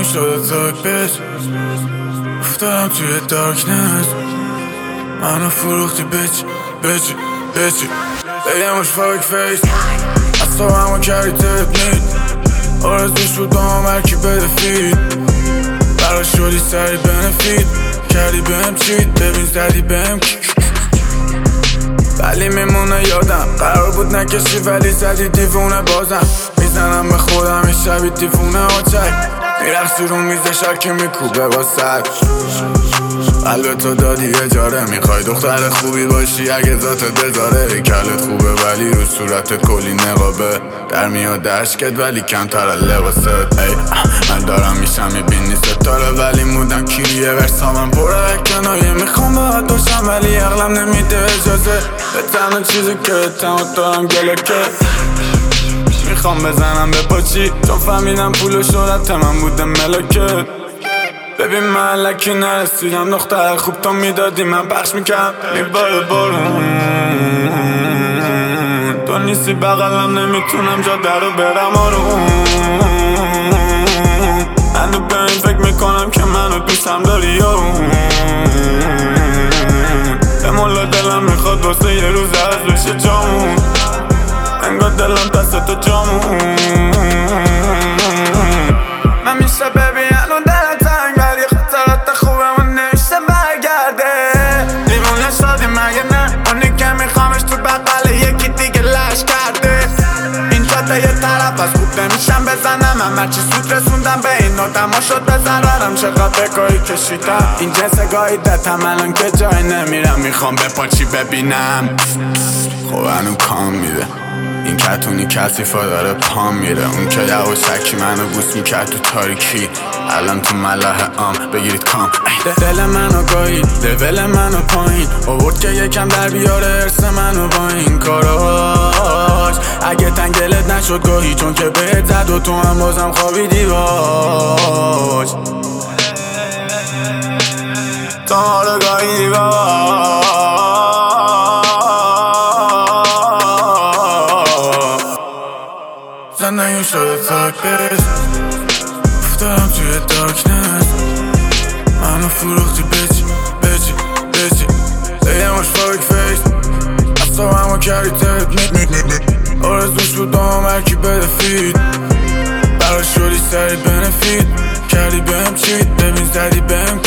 شده تاک بیچ افتادم توی دارکنس منو فروختی بیچ بگمش فاک فیس از تو همو کردی تپنید آرزوش بود دام هرکی بده فید برا شدی سری بنفید کردی بهم چید ببین زدی بهم ولی میمونه یادم قرار بود نکشی ولی زدی دیوونه بازم میزنم به خودم این شبی دیوونه آچک میرخصی رو میز شکی میکوبه با سر قلب تو دادی اجاره میخوای دختر خوبی باشی اگه ذاتت بذاره کلت خوبه ولی رو صورتت کلی نقابه در میاد اشکت ولی کمتر از لباست من دارم میشم میبینی ستاره ولی مودم کیریه ورسامم پره کنایه میخوام باید باشم ولی عقلم نمیده اجازه به تنها چیزی که تمام دارم گلکه میخوام بزنم به پاچی چون فهمیدم پول و شهرت من بوده ملکه ببین من لکی نرسیدم دختر خوب تو میدادی من پخش میکرم میباره بارون تو نیستی بغلم نمیتونم جا درو برم آروم من به این فکر میکنم که منو دوستم داری یارون به مولا دلم میخواد واسه یه روز از بشه جامون انگار دلم دست تو جامون من میشه ببین الان دلم تنگ ولی خاطرات خوبمون نمیشه برگرده دیوونه شدی مگه نه اونی که میخوامش تو بقل یکی دیگه لش کرده این جاده یه طرف از خوب نمیشم بزنم من هرچی سود رسوندم به این نادم شد بزن رارم چقدر بگاهی کشیدم این جنس گاهی دتم الان که جای نمیرم میخوام به پاچی ببینم خب هنو کام میده این کتونی کثیفا داره پام میره اون که یواشکی منو بوس میکرد تو تاریکی الان تو ملاح عام بگیرید کام دل منو گاهید لول منو پایین آورد که یکم در بیاره ارث منو با این کاراش اگه تنگلت نشد گاهی چون که بهت زد و تو هم بازم خوابیدی باش تو ما رو گاهیدی باش زندگیم شده تاک بیچ افتادم توی دارکنس منو فروختی بیچ بگمش فاک فیس از تو همو کردی تپنید آرزوش بود دام هرکی بده فید برا شدی سری بنفید کردی بهم چید ببین زدی بهم